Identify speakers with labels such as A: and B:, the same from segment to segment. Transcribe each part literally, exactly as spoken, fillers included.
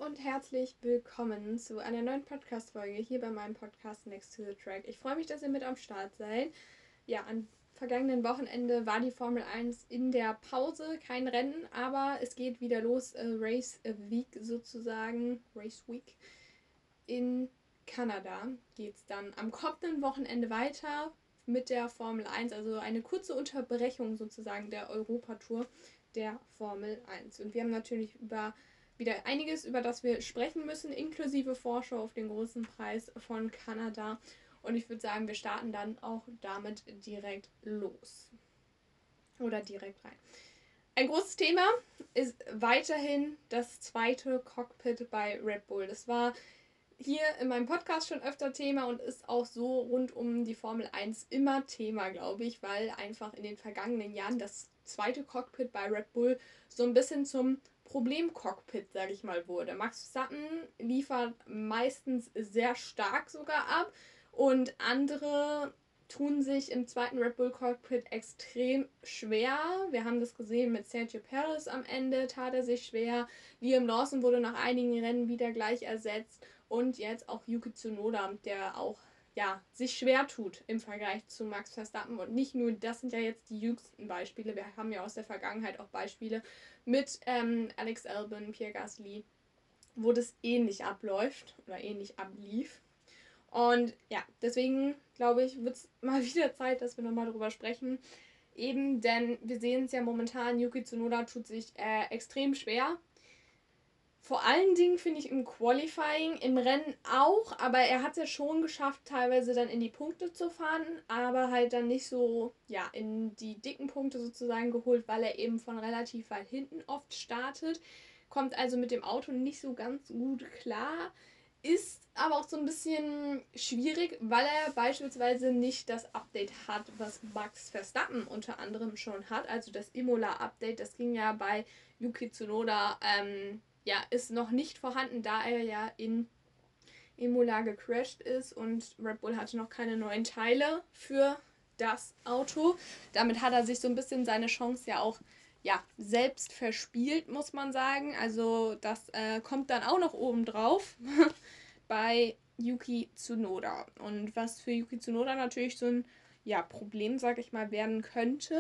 A: und herzlich willkommen zu einer neuen Podcast-Folge hier bei meinem Podcast Next to the Track. Ich freue mich, dass ihr mit am Start seid. Ja, am vergangenen Wochenende war die Formel eins in der Pause, kein Rennen, aber es geht wieder los, äh, Race Week sozusagen, Race Week. In Kanada geht es dann am kommenden Wochenende weiter mit der Formel eins, also eine kurze Unterbrechung sozusagen der Europatour der Formel eins. Und wir haben natürlich über wieder einiges, über das wir sprechen müssen, inklusive Vorschau auf den großen Preis von Kanada. Und ich würde sagen, wir starten dann auch damit direkt los. Oder direkt rein. Ein großes Thema ist weiterhin das zweite Cockpit bei Red Bull. Das war hier in meinem Podcast schon öfter Thema und ist auch so rund um die Formel eins immer Thema, glaube ich, weil einfach in den vergangenen Jahren das zweite Cockpit bei Red Bull so ein bisschen zum Problem-Cockpit, sage ich mal, wurde. Max Verstappen liefert meistens sehr stark sogar ab und andere tun sich im zweiten Red Bull Cockpit extrem schwer. Wir haben das gesehen mit Sergio Perez am Ende, tat er sich schwer. Liam Lawson wurde nach einigen Rennen wieder gleich ersetzt. Und jetzt auch Yuki Tsunoda, der auch ja, sich schwer tut im Vergleich zu Max Verstappen. Und nicht nur, das sind ja jetzt die jüngsten Beispiele. Wir haben ja aus der Vergangenheit auch Beispiele mit ähm, Alex Albon, Pierre Gasly, wo das ähnlich abläuft oder ähnlich ablief. Und ja, deswegen glaube ich, wird es mal wieder Zeit, dass wir nochmal darüber sprechen. Eben, denn wir sehen es ja momentan, Yuki Tsunoda tut sich äh, extrem schwer. Vor allen Dingen finde ich im Qualifying, im Rennen auch, aber er hat es ja schon geschafft, teilweise dann in die Punkte zu fahren, aber halt dann nicht so, ja, in die dicken Punkte sozusagen geholt, weil er eben von relativ weit hinten oft startet. Kommt also mit dem Auto nicht so ganz gut klar, ist aber auch so ein bisschen schwierig, weil er beispielsweise nicht das Update hat, was Max Verstappen unter anderem schon hat, also das Imola-Update, das ging ja bei Yuki Tsunoda, ähm, ja, ist noch nicht vorhanden, da er ja in Imola gecrashed ist und Red Bull hatte noch keine neuen Teile für das Auto. Damit hat er sich so ein bisschen seine Chance ja auch ja, selbst verspielt, muss man sagen. Also das äh, kommt dann auch noch oben drauf bei Yuki Tsunoda. Und was für Yuki Tsunoda natürlich so ein ja, Problem, sag ich mal, werden könnte,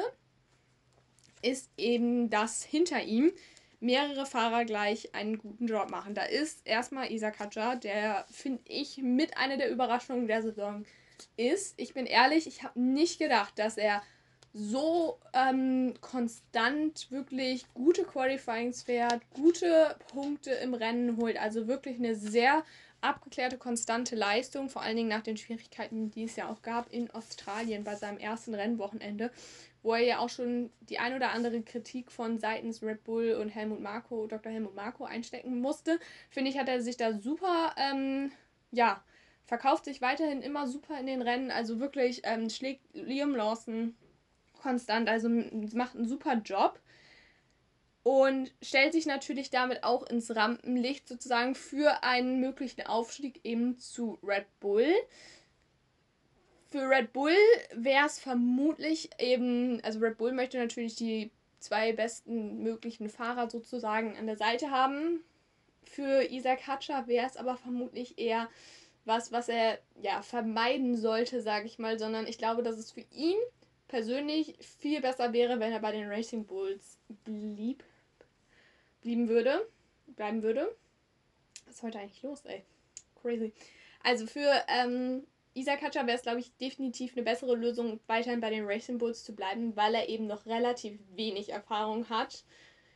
A: ist eben, dass hinter ihm mehrere Fahrer gleich einen guten Job machen. Da ist erstmal Isack Hadjar, der, finde ich, mit einer der Überraschungen der Saison ist. Ich bin ehrlich, ich habe nicht gedacht, dass er so ähm, konstant wirklich gute Qualifyings fährt, gute Punkte im Rennen holt. Also wirklich eine sehr abgeklärte, konstante Leistung, vor allen Dingen nach den Schwierigkeiten, die es ja auch gab in Australien bei seinem ersten Rennwochenende, wo er ja auch schon die ein oder andere Kritik von seitens Red Bull und Helmut Marko, Doktor Helmut Marko einstecken musste. Finde ich, hat er sich da super, ähm, ja, verkauft sich weiterhin immer super in den Rennen. Also wirklich ähm, schlägt Liam Lawson konstant, also macht einen super Job. Und stellt sich natürlich damit auch ins Rampenlicht sozusagen für einen möglichen Aufstieg eben zu Red Bull. Für Red Bull wäre es vermutlich eben, also Red Bull möchte natürlich die zwei besten möglichen Fahrer sozusagen an der Seite haben. Für Isack Hadjar wäre es aber vermutlich eher was, was er ja vermeiden sollte, sage ich mal, sondern ich glaube, dass es für ihn persönlich viel besser wäre, wenn er bei den Racing Bulls blieb, blieben würde, bleiben würde. Was ist heute eigentlich los, ey? Crazy. Also für ähm, Isack Hadjar wäre es, glaube ich, definitiv eine bessere Lösung, weiterhin bei den Racing Bulls zu bleiben, weil er eben noch relativ wenig Erfahrung hat.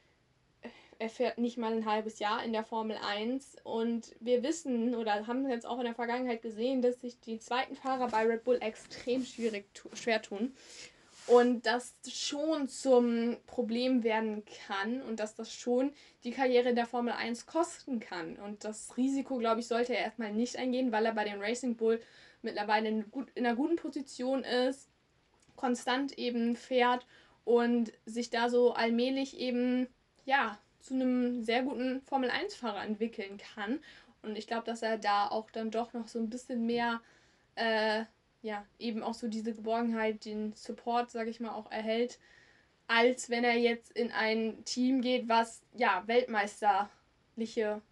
A: Er fährt nicht mal ein halbes Jahr in der Formel eins und wir wissen oder haben jetzt auch in der Vergangenheit gesehen, dass sich die zweiten Fahrer bei Red Bull extrem schwierig tu- schwer tun und das schon zum Problem werden kann und dass das schon die Karriere in der Formel eins kosten kann. Und das Risiko, glaube ich, sollte er erstmal nicht eingehen, weil er bei den Racing Bull mittlerweile in, gut, in einer guten Position ist, konstant eben fährt und sich da so allmählich eben, ja, zu einem sehr guten Formel eins Fahrer entwickeln kann. Und ich glaube, dass er da auch dann doch noch so ein bisschen mehr, äh, ja, eben auch so diese Geborgenheit, den Support, sage ich mal, auch erhält, als wenn er jetzt in ein Team geht, was, ja, weltmeisterliche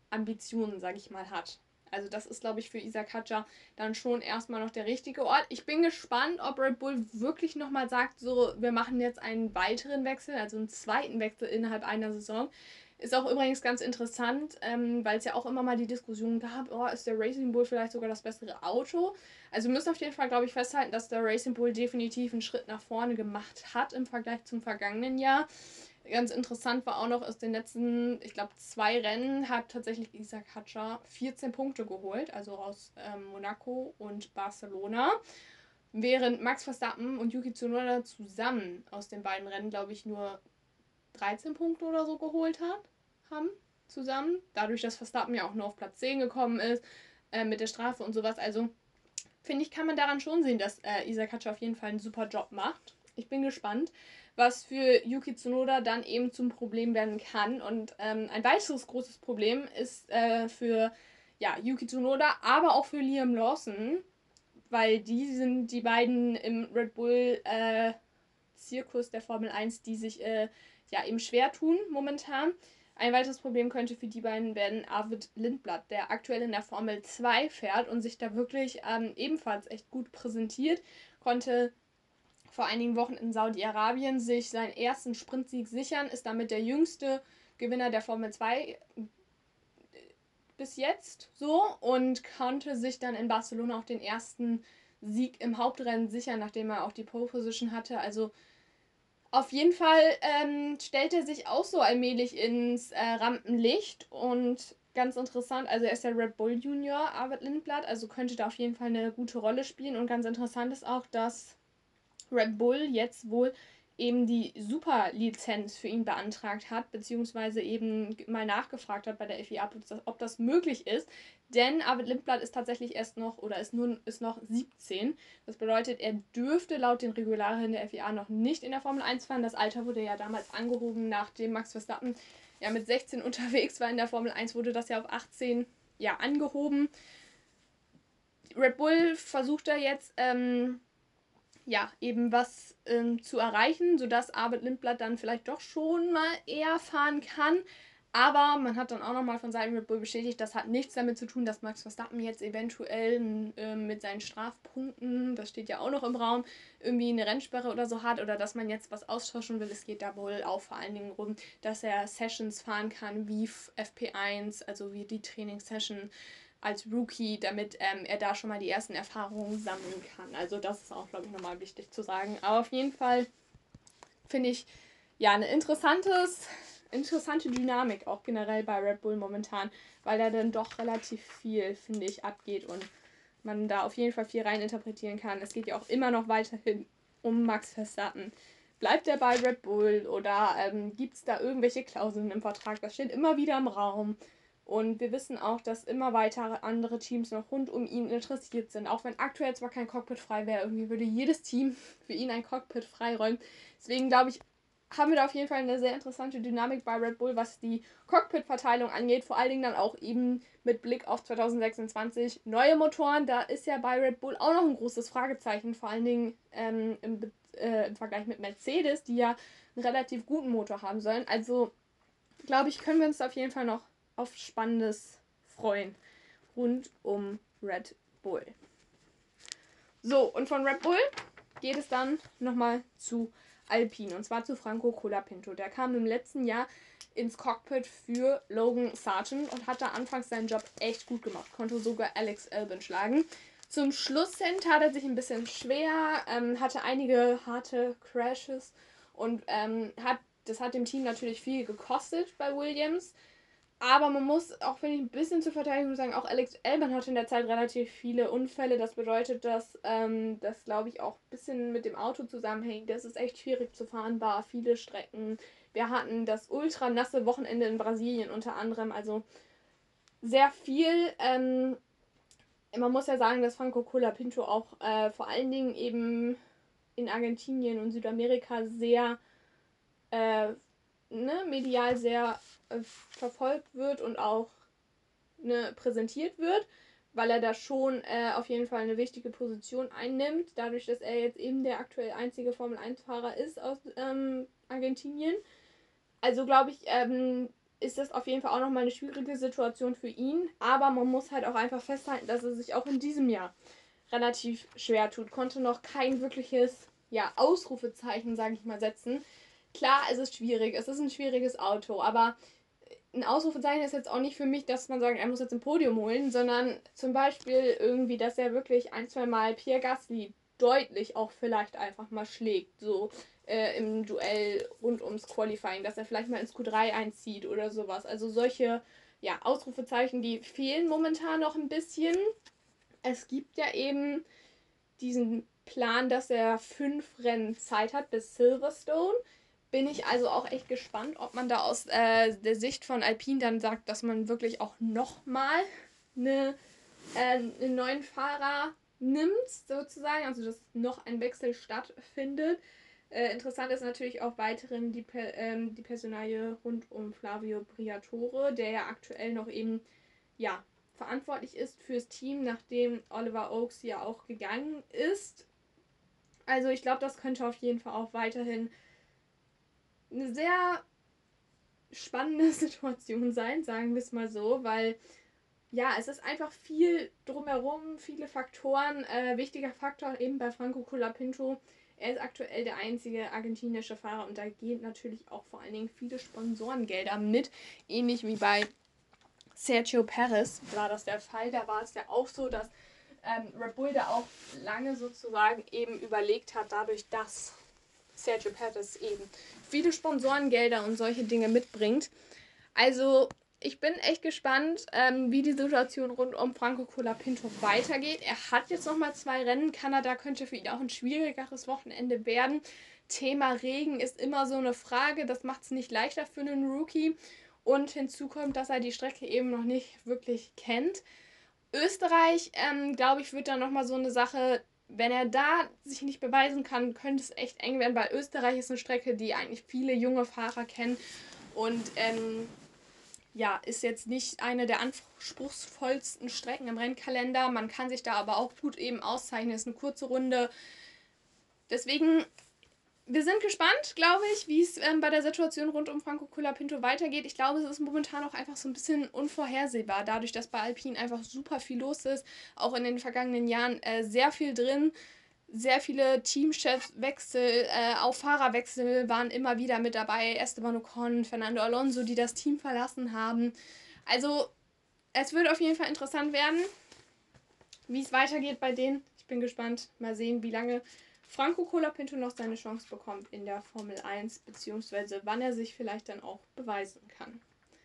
A: Ambitionen, sage ich mal, hat. Also das ist, glaube ich, für Isaac Hadjar dann schon erstmal noch der richtige Ort. Ich bin gespannt, ob Red Bull wirklich nochmal sagt, so, wir machen jetzt einen weiteren Wechsel, also einen zweiten Wechsel innerhalb einer Saison. Ist auch übrigens ganz interessant, ähm, weil es ja auch immer mal die Diskussion gab, oh, ist der Racing Bull vielleicht sogar das bessere Auto? Also wir müssen auf jeden Fall, glaube ich, festhalten, dass der Racing Bull definitiv einen Schritt nach vorne gemacht hat im Vergleich zum vergangenen Jahr. Ganz interessant war auch noch, aus den letzten, ich glaube, zwei Rennen hat tatsächlich Isaac Hadjar vierzehn Punkte geholt, also aus ähm, Monaco und Barcelona. Während Max Verstappen und Yuki Tsunoda zusammen aus den beiden Rennen, glaube ich, nur dreizehn Punkte oder so geholt hat, haben. Zusammen. Dadurch, dass Verstappen ja auch nur auf Platz zehn gekommen ist, äh, mit der Strafe und sowas. Also, finde ich, kann man daran schon sehen, dass äh, Isaac Hadjar auf jeden Fall einen super Job macht. Ich bin gespannt, was für Yuki Tsunoda dann eben zum Problem werden kann. Und ähm, ein weiteres großes Problem ist äh, für ja, Yuki Tsunoda, aber auch für Liam Lawson, weil die sind die beiden im Red Bull äh, Zirkus der Formel eins, die sich äh, ja eben schwer tun momentan. Ein weiteres Problem könnte für die beiden werden Arvid Lindblad, der aktuell in der Formel zwei fährt und sich da wirklich ähm, ebenfalls echt gut präsentiert. Konnte vor einigen Wochen in Saudi-Arabien sich seinen ersten Sprintsieg sichern, ist damit der jüngste Gewinner der Formel zwei bis jetzt so und konnte sich dann in Barcelona auch den ersten Sieg im Hauptrennen sichern, nachdem er auch die Pole Position hatte. Also auf jeden Fall ähm, stellt er sich auch so allmählich ins äh, Rampenlicht und ganz interessant, also er ist der Red Bull Junior, Arvid Lindblad, also könnte da auf jeden Fall eine gute Rolle spielen und ganz interessant ist auch, dass Red Bull jetzt wohl eben die Superlizenz für ihn beantragt hat, beziehungsweise eben mal nachgefragt hat bei der F I A, ob das möglich ist. Denn Arvid Lindblad ist tatsächlich erst noch oder ist nur ist noch siebzehn. Das bedeutet, er dürfte laut den Regularien der F I A noch nicht in der Formel eins fahren. Das Alter wurde ja damals angehoben, nachdem Max Verstappen ja mit sechzehn unterwegs war in der Formel eins, wurde das ja auf achtzehn ja angehoben. Red Bull versucht da jetzt ähm, ja, eben was ähm, zu erreichen, sodass Arvid Lindblad dann vielleicht doch schon mal eher fahren kann. Aber man hat dann auch nochmal von Seiten Red Bull bestätigt, das hat nichts damit zu tun, dass Max Verstappen jetzt eventuell äh, mit seinen Strafpunkten, das steht ja auch noch im Raum, irgendwie eine Rennsperre oder so hat oder dass man jetzt was austauschen will. Es geht da wohl auch vor allen Dingen darum, dass er Sessions fahren kann wie F P eins, also wie die Trainingssession als Rookie, damit ähm, er da schon mal die ersten Erfahrungen sammeln kann. Also das ist auch, glaube ich, nochmal wichtig zu sagen. Aber auf jeden Fall finde ich ja eine interessantes, interessante Dynamik auch generell bei Red Bull momentan, weil da dann doch relativ viel, finde ich, abgeht und man da auf jeden Fall viel reininterpretieren kann. Es geht ja auch immer noch weiterhin um Max Verstappen. Bleibt er bei Red Bull oder ähm, gibt es da irgendwelche Klauseln im Vertrag? Das steht immer wieder im Raum. Und wir wissen auch, dass immer weiter andere Teams noch rund um ihn interessiert sind. Auch wenn aktuell zwar kein Cockpit frei wäre, irgendwie würde jedes Team für ihn ein Cockpit freiräumen. Deswegen glaube ich, haben wir da auf jeden Fall eine sehr interessante Dynamik bei Red Bull, was die Cockpit-Verteilung angeht. Vor allen Dingen dann auch eben mit Blick auf zwanzig sechsundzwanzig neue Motoren. Da ist ja bei Red Bull auch noch ein großes Fragezeichen. Vor allen Dingen ähm, im, äh, im Vergleich mit Mercedes, die ja einen relativ guten Motor haben sollen. Also glaube ich, können wir uns auf jeden Fall noch auf Spannendes freuen rund um Red Bull. So, und von Red Bull geht es dann nochmal zu Alpine, und zwar zu Franco Colapinto. Der kam im letzten Jahr ins Cockpit für Logan Sargent und hat da anfangs seinen Job echt gut gemacht, konnte sogar Alex Albon schlagen. Zum Schluss hin tat er sich ein bisschen schwer, ähm, hatte einige harte Crashes und ähm, hat, das hat dem Team natürlich viel gekostet bei Williams. Aber man muss auch, finde ich, ein bisschen zur Verteidigung sagen, auch Alex Albon hatte in der Zeit relativ viele Unfälle. Das bedeutet, dass ähm, das, glaube ich, auch ein bisschen mit dem Auto zusammenhängt. Das ist echt schwierig zu fahren war, viele Strecken. Wir hatten das ultra nasse Wochenende in Brasilien unter anderem, also sehr viel. Ähm, man muss ja sagen, dass Franco Colapinto auch äh, vor allen Dingen eben in Argentinien und Südamerika sehr äh, ne, medial sehr äh, verfolgt wird und auch ne, präsentiert wird, weil er da schon äh, auf jeden Fall eine wichtige Position einnimmt, dadurch, dass er jetzt eben der aktuell einzige Formel eins Fahrer ist aus ähm, Argentinien. Also glaube ich, ähm, ist das auf jeden Fall auch nochmal eine schwierige Situation für ihn. Aber man muss halt auch einfach festhalten, dass er sich auch in diesem Jahr relativ schwer tut. Konnte noch kein wirkliches, ja, Ausrufezeichen, sage ich mal, setzen. Klar, es ist schwierig. Es ist ein schwieriges Auto. Aber ein Ausrufezeichen ist jetzt auch nicht für mich, dass man sagt, er muss jetzt ein Podium holen, sondern zum Beispiel irgendwie, dass er wirklich ein, zwei Mal Pierre Gasly deutlich auch vielleicht einfach mal schlägt, so äh, im Duell rund ums Qualifying, dass er vielleicht mal ins Q drei einzieht oder sowas. Also solche, ja, Ausrufezeichen, die fehlen momentan noch ein bisschen. Es gibt ja eben diesen Plan, dass er fünf Rennen Zeit hat bis Silverstone. Bin ich also auch echt gespannt, ob man da aus äh, der Sicht von Alpine dann sagt, dass man wirklich auch nochmal eine, äh, einen neuen Fahrer nimmt, sozusagen. Also dass noch ein Wechsel stattfindet. Äh, interessant ist natürlich auch weiterhin die, ähm, die Personalie rund um Flavio Briatore, der ja aktuell noch eben, ja, verantwortlich ist fürs Team, nachdem Oliver Oakes ja auch gegangen ist. Also ich glaube, das könnte auf jeden Fall auch weiterhin eine sehr spannende Situation sein, sagen wir es mal so, weil ja, es ist einfach viel drumherum, viele Faktoren. Äh, wichtiger Faktor eben bei Franco Colapinto, er ist aktuell der einzige argentinische Fahrer und da gehen natürlich auch vor allen Dingen viele Sponsorengelder mit, ähnlich wie bei Sergio Perez war das der Fall. Da war es ja auch so, dass ähm, Red Bull da auch lange sozusagen eben überlegt hat, dadurch, dass Sergio Perez eben viele Sponsorengelder und solche Dinge mitbringt. Also ich bin echt gespannt, ähm, wie die Situation rund um Franco Colapinto weitergeht. Er hat jetzt nochmal zwei Rennen. Kanada könnte für ihn auch ein schwierigeres Wochenende werden. Thema Regen ist immer so eine Frage. Das macht es nicht leichter für einen Rookie. Und hinzu kommt, dass er die Strecke eben noch nicht wirklich kennt. Österreich, ähm, glaube ich, wird dann nochmal so eine Sache, wenn er da sich nicht beweisen kann, könnte es echt eng werden, weil Österreich ist eine Strecke, die eigentlich viele junge Fahrer kennen und ähm, ja, ist jetzt nicht eine der anspruchsvollsten Strecken im Rennkalender. Man kann sich da aber auch gut eben auszeichnen. Es ist eine kurze Runde. Deswegen, wir sind gespannt, glaube ich, wie es ähm, bei der Situation rund um Franco Colapinto weitergeht. Ich glaube, es ist momentan auch einfach so ein bisschen unvorhersehbar, dadurch, dass bei Alpine einfach super viel los ist. Auch in den vergangenen Jahren äh, sehr viel drin. Sehr viele Teamchefwechsel, äh, auch Fahrerwechsel waren immer wieder mit dabei. Esteban Ocon, Fernando Alonso, die das Team verlassen haben. Also, es wird auf jeden Fall interessant werden, wie es weitergeht bei denen. Ich bin gespannt. Mal sehen, wie lange Franco Colapinto noch seine Chance bekommt in der Formel eins, beziehungsweise wann er sich vielleicht dann auch beweisen kann.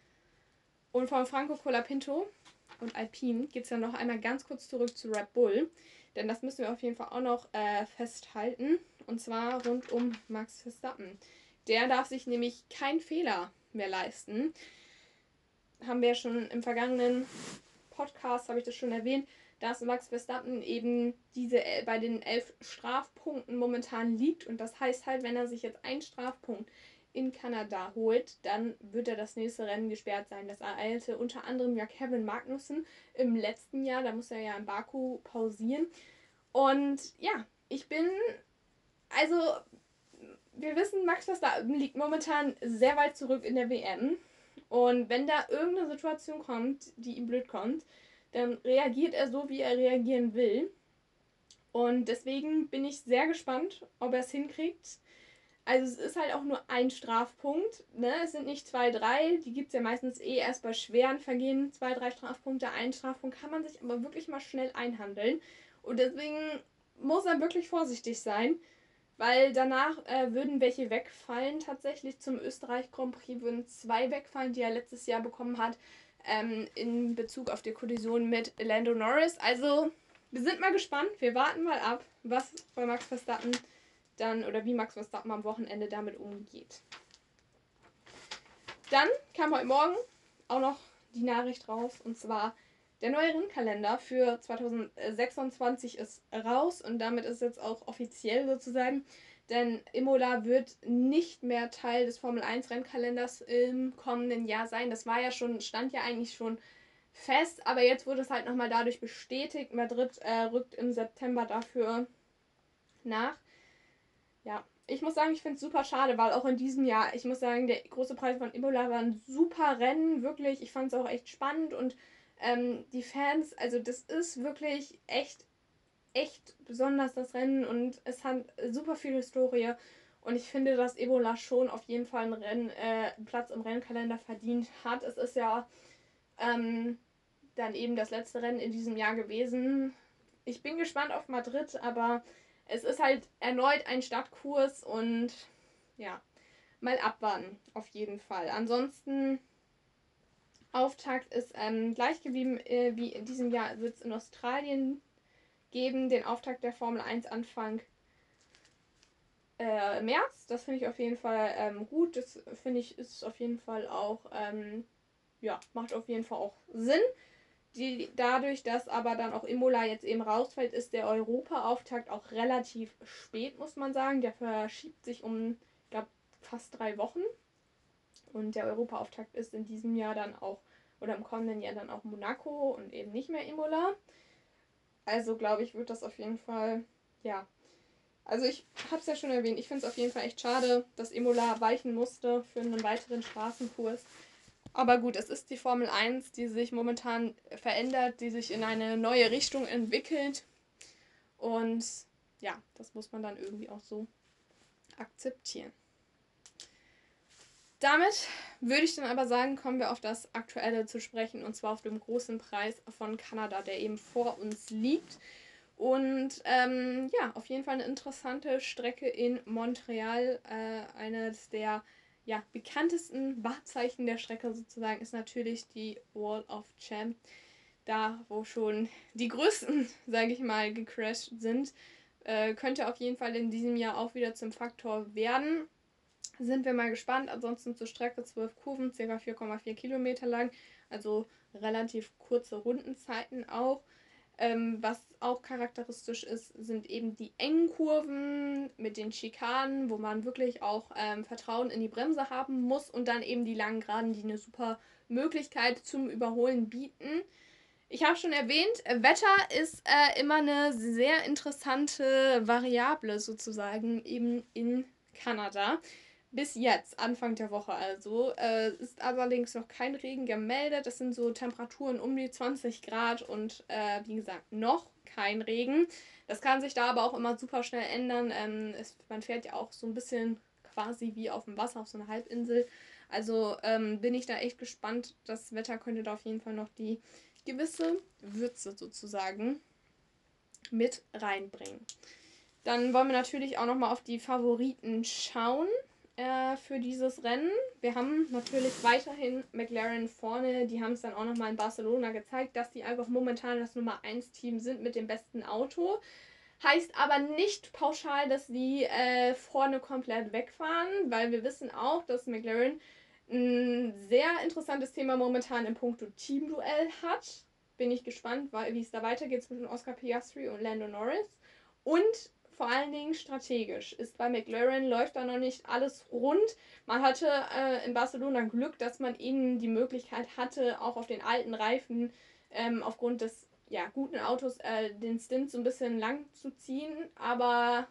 A: Und von Franco Colapinto und Alpine geht es dann noch einmal ganz kurz zurück zu Red Bull. Denn das müssen wir auf jeden Fall auch noch äh, festhalten. Und zwar rund um Max Verstappen. Der darf sich nämlich keinen Fehler mehr leisten. Haben wir ja schon im vergangenen Podcast, habe ich das schon erwähnt, dass Max Verstappen eben diese äh, bei den elf Strafpunkten momentan liegt. Und das heißt halt, wenn er sich jetzt einen Strafpunkt in Kanada holt, dann wird er das nächste Rennen gesperrt sein. Das ereilte unter anderem ja Kevin Magnussen im letzten Jahr. Da muss er ja in Baku pausieren. Und ja, ich bin, also wir wissen, Max Verstappen liegt momentan sehr weit zurück in der W M. Und wenn da irgendeine Situation kommt, die ihm blöd kommt, dann reagiert er so, wie er reagieren will. Und deswegen bin ich sehr gespannt, ob er es hinkriegt. Also es ist halt auch nur ein Strafpunkt, ne? Es sind nicht zwei, drei, die gibt es ja meistens eh erst bei schweren Vergehen, zwei, drei Strafpunkte, ein Strafpunkt kann man sich aber wirklich mal schnell einhandeln. Und deswegen muss er wirklich vorsichtig sein, weil danach äh, würden welche wegfallen tatsächlich. Zum Österreich Grand Prix würden zwei wegfallen, die er letztes Jahr bekommen hat, ähm, in Bezug auf die Kollision mit Lando Norris. Also wir sind mal gespannt, wir warten mal ab, was bei Max Verstappen dann oder wie Max Verstappen am Wochenende damit umgeht. Dann kam heute Morgen auch noch die Nachricht raus, und zwar der neue Rennkalender für zwanzig sechsundzwanzig ist raus und damit ist jetzt auch offiziell sozusagen, denn Imola wird nicht mehr Teil des Formel eins Rennkalenders im kommenden Jahr sein. Das war ja schon, stand ja eigentlich schon fest, aber jetzt wurde es halt nochmal dadurch bestätigt. Madrid äh, rückt im September dafür nach. Ja, ich muss sagen, ich finde es super schade, weil auch in diesem Jahr, ich muss sagen, der große Preis von Imola war ein super Rennen, wirklich. Ich fand es auch echt spannend und ähm, die Fans, also das ist wirklich echt, echt besonders, das Rennen, und es hat super viel Historie. Und ich finde, dass Imola schon auf jeden Fall einen, Renn, äh, einen Platz im Rennkalender verdient hat. Es ist ja ähm, dann eben das letzte Rennen in diesem Jahr gewesen. Ich bin gespannt auf Madrid, aber es ist halt erneut ein Stadtkurs und ja, mal abwarten, auf jeden Fall. Ansonsten, Auftakt ist ähm, gleich geblieben äh, wie in diesem Jahr, wird es in Australien geben, den Auftakt der Formel eins Anfang äh, März. Das finde ich auf jeden Fall ähm, gut. Das finde ich ist auf jeden Fall auch, ähm, ja, macht auf jeden Fall auch Sinn. Die, dadurch, dass aber dann auch Imola jetzt eben rausfällt, ist der Europa-Auftakt auch relativ spät, muss man sagen. Der verschiebt sich um, ich glaube, fast drei Wochen. Und der Europa-Auftakt ist in diesem Jahr dann auch, oder im kommenden Jahr dann auch Monaco und eben nicht mehr Imola. Also glaube ich, wird das auf jeden Fall, ja. Also ich habe es ja schon erwähnt, ich finde es auf jeden Fall echt schade, dass Imola weichen musste für einen weiteren Straßenkurs. Aber gut, es ist die Formel eins, die sich momentan verändert, die sich in eine neue Richtung entwickelt. Und ja, das muss man dann irgendwie auch so akzeptieren. Damit würde ich dann aber sagen, kommen wir auf das Aktuelle zu sprechen, und zwar auf den großen Preis von Kanada, der eben vor uns liegt. Und ähm, ja, auf jeden Fall eine interessante Strecke in Montreal. Äh, eines der ja, bekanntesten Wahrzeichen der Strecke sozusagen ist natürlich die Wall of Champ. Da, wo schon die größten, sage ich mal, gecrashed sind. Äh, könnte auf jeden Fall in diesem Jahr auch wieder zum Faktor werden. Sind wir mal gespannt. Ansonsten zur Strecke zwölf Kurven, ca. vier Komma vier Kilometer lang. Also relativ kurze Rundenzeiten auch. Ähm, was auch charakteristisch ist, sind eben die engen Kurven mit den Schikanen, wo man wirklich auch ähm, Vertrauen in die Bremse haben muss, und dann eben die langen Geraden, die eine super Möglichkeit zum Überholen bieten. Ich habe schon erwähnt, Wetter ist äh, immer eine sehr interessante Variable sozusagen eben in Kanada. Bis jetzt, Anfang der Woche also, äh, ist allerdings noch kein Regen gemeldet. Das sind so Temperaturen um die zwanzig Grad und äh, wie gesagt, noch kein Regen. Das kann sich da aber auch immer super schnell ändern. Ähm, es, man fährt ja auch so ein bisschen quasi wie auf dem Wasser, auf so einer Halbinsel. Also ähm, bin ich da echt gespannt. Das Wetter könnte da auf jeden Fall noch die gewisse Würze sozusagen mit reinbringen. Dann wollen wir natürlich auch nochmal auf die Favoriten schauen äh, für dieses Rennen. Wir haben natürlich weiterhin McLaren vorne. Die haben es dann auch nochmal in Barcelona gezeigt, dass die einfach momentan das Nummer eins Team sind mit dem besten Auto. Heißt aber nicht pauschal, dass die äh, vorne komplett wegfahren, weil wir wissen auch, dass McLaren ein sehr interessantes Thema momentan im Punkto Teamduell hat. Bin ich gespannt, wie es da weitergeht zwischen Oscar Piastri und Lando Norris. Und vor allen Dingen strategisch ist bei McLaren, läuft da noch nicht alles rund. Man hatte äh, in Barcelona Glück, dass man ihnen die Möglichkeit hatte, auch auf den alten Reifen ähm, aufgrund des ja, guten Autos äh, den Stint so ein bisschen lang zu ziehen. Aber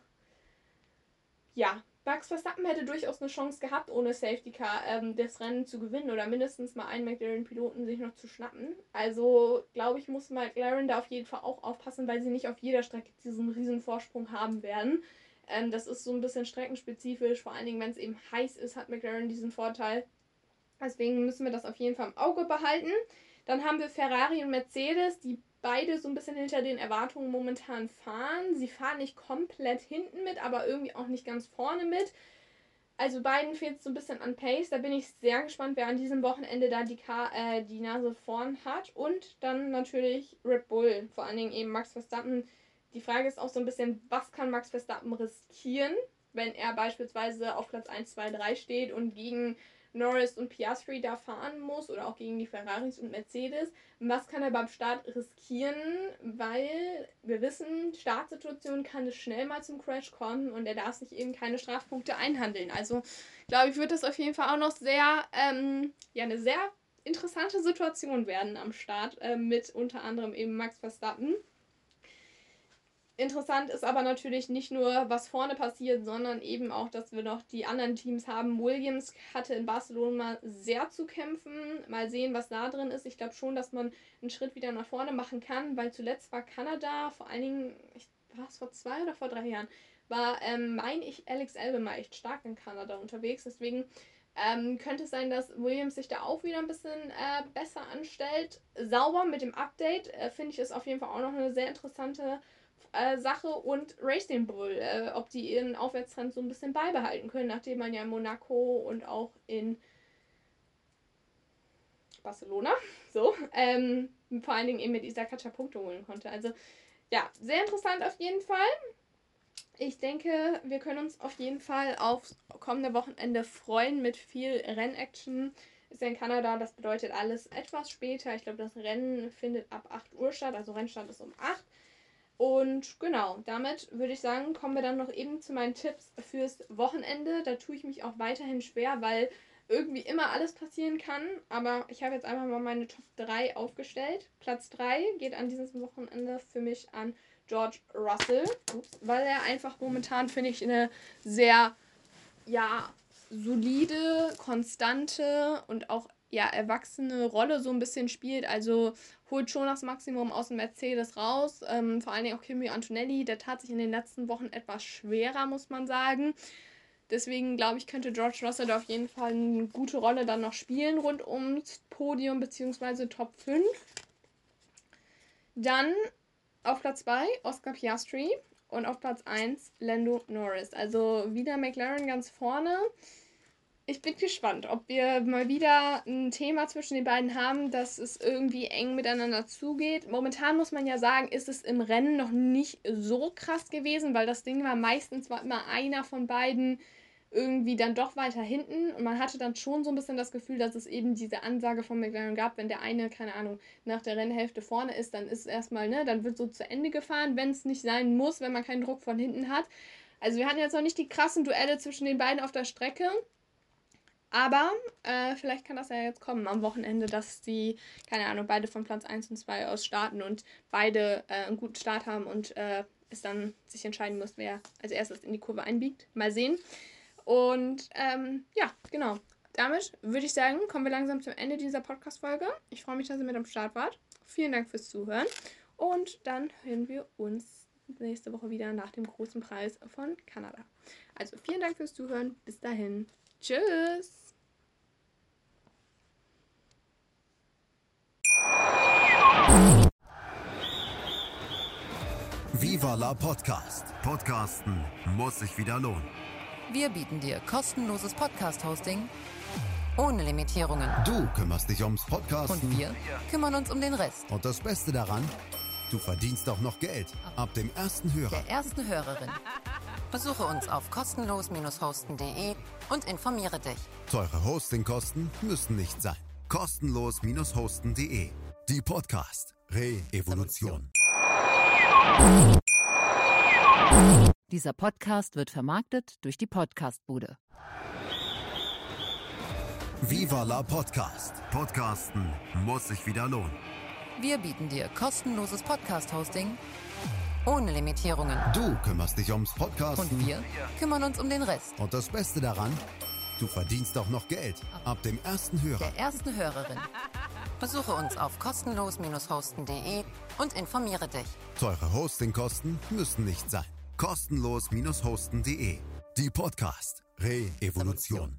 A: ja, Max Verstappen hätte durchaus eine Chance gehabt, ohne Safety Car ähm, das Rennen zu gewinnen oder mindestens mal einen McLaren-Piloten sich noch zu schnappen. Also, glaube ich, muss McLaren da auf jeden Fall auch aufpassen, weil sie nicht auf jeder Strecke diesen riesen Vorsprung haben werden. Ähm, das ist so ein bisschen streckenspezifisch, vor allen Dingen, wenn es eben heiß ist, hat McLaren diesen Vorteil. Deswegen müssen wir das auf jeden Fall im Auge behalten. Dann haben wir Ferrari und Mercedes, die beide so ein bisschen hinter den Erwartungen momentan fahren. Sie fahren nicht komplett hinten mit, aber irgendwie auch nicht ganz vorne mit. Also beiden fehlt es so ein bisschen an Pace. Da bin ich sehr gespannt, wer an diesem Wochenende da die, Ka- äh, die Nase vorn hat. Und dann natürlich Red Bull, vor allen Dingen eben Max Verstappen. Die Frage ist auch so ein bisschen, was kann Max Verstappen riskieren, wenn er beispielsweise auf Platz eins, zwei, drei steht und gegen Norris und Piastri da fahren muss oder auch gegen die Ferraris und Mercedes. Was kann er beim Start riskieren, weil wir wissen, Startsituation kann es schnell mal zum Crash kommen und er darf sich eben keine Strafpunkte einhandeln. Also glaube ich, wird das auf jeden Fall auch noch sehr, ähm, ja, eine sehr interessante Situation werden am Start äh, mit unter anderem eben Max Verstappen. Interessant ist aber natürlich nicht nur, was vorne passiert, sondern eben auch, dass wir noch die anderen Teams haben. Williams hatte in Barcelona sehr zu kämpfen. Mal sehen, was da drin ist. Ich glaube schon, dass man einen Schritt wieder nach vorne machen kann, weil zuletzt war Kanada, vor allen Dingen, ich, war es vor zwei oder vor drei Jahren, war, ähm, meine ich, Alex Albon mal echt stark in Kanada unterwegs. Deswegen ähm, könnte es sein, dass Williams sich da auch wieder ein bisschen äh, besser anstellt. Sauber mit dem Update äh, finde ich es auf jeden Fall auch noch eine sehr interessante Äh, Sache. Und Racing Bull, äh, ob die ihren Aufwärtstrend so ein bisschen beibehalten können, nachdem man ja in Monaco und auch in Barcelona so ähm, vor allen Dingen eben mit Isakata Punkte holen konnte. Also ja, sehr interessant auf jeden Fall. Ich denke, wir können uns auf jeden Fall aufs kommende Wochenende freuen mit viel Rennaction. Ist ja in Kanada, das bedeutet alles etwas später. Ich glaube, das Rennen findet ab acht Uhr statt, also Rennstart ist um acht. Und genau, damit würde ich sagen, kommen wir dann noch eben zu meinen Tipps fürs Wochenende. Da tue ich mich auch weiterhin schwer, weil irgendwie immer alles passieren kann. Aber ich habe jetzt einfach mal meine Top drei aufgestellt. Platz drei geht an diesem Wochenende für mich an George Russell. Ups, weil er einfach momentan, finde ich, eine sehr, ja, solide, konstante und auch ja, erwachsene Rolle so ein bisschen spielt. Also holt schon das Maximum aus dem Mercedes raus. Ähm, vor allen Dingen auch Kimi Antonelli, der tat sich in den letzten Wochen etwas schwerer, muss man sagen. Deswegen glaube ich, könnte George Russell da auf jeden Fall eine gute Rolle dann noch spielen rund ums Podium bzw. Top fünf. Dann auf Platz zwei Oscar Piastri und auf Platz eins Lando Norris. Also wieder McLaren ganz vorne. Ich bin gespannt, ob wir mal wieder ein Thema zwischen den beiden haben, dass es irgendwie eng miteinander zugeht. Momentan muss man ja sagen, ist es im Rennen noch nicht so krass gewesen, weil das Ding war meistens war immer einer von beiden irgendwie dann doch weiter hinten. Und man hatte dann schon so ein bisschen das Gefühl, dass es eben diese Ansage von McLaren gab, wenn der eine, keine Ahnung, nach der Rennhälfte vorne ist, dann ist es erstmal, ne, dann wird so zu Ende gefahren, wenn es nicht sein muss, wenn man keinen Druck von hinten hat. Also wir hatten jetzt noch nicht die krassen Duelle zwischen den beiden auf der Strecke. Aber äh, vielleicht kann das ja jetzt kommen am Wochenende, dass die, keine Ahnung, beide von Platz eins und zwei aus starten und beide äh, einen guten Start haben und äh, es dann sich entscheiden muss, wer als erstes in die Kurve einbiegt. Mal sehen. Und ähm, ja, genau. Damit würde ich sagen, kommen wir langsam zum Ende dieser Podcast-Folge. Ich freue mich, dass ihr mit am Start wart. Vielen Dank fürs Zuhören. Und dann hören wir uns nächste Woche wieder nach dem großen Preis von Kanada. Also vielen Dank fürs Zuhören. Bis dahin. Tschüss.
B: Viva la Podcast. Podcasten muss sich wieder lohnen.
C: Wir bieten dir kostenloses Podcast-Hosting ohne Limitierungen.
B: Du kümmerst dich ums Podcasten.
C: Und wir kümmern uns um den Rest.
B: Und das Beste daran, du verdienst auch noch Geld. Ab dem ersten Hörer.
C: Der ersten Hörerin. Besuche uns auf kostenlos hosten punkt de und informiere dich.
B: Teure Hostingkosten müssen nicht sein. kostenlos hosten punkt de. Die Podcast Re-Evolution.
D: Dieser Podcast wird vermarktet durch die Podcastbude.
B: Viva la Podcast. Podcasten muss sich wieder lohnen.
C: Wir bieten dir kostenloses Podcast-Hosting ohne Limitierungen.
B: Du kümmerst dich ums Podcasten.
C: Und wir kümmern uns um den Rest.
B: Und das Beste daran, du verdienst auch noch Geld. Ab dem ersten Hörer.
C: Der ersten Hörerin. Besuche uns auf kostenlos hosten punkt de und informiere dich.
B: Teure Hostingkosten müssen nicht sein. kostenlos hosten punkt de. Die Podcast Re-Evolution.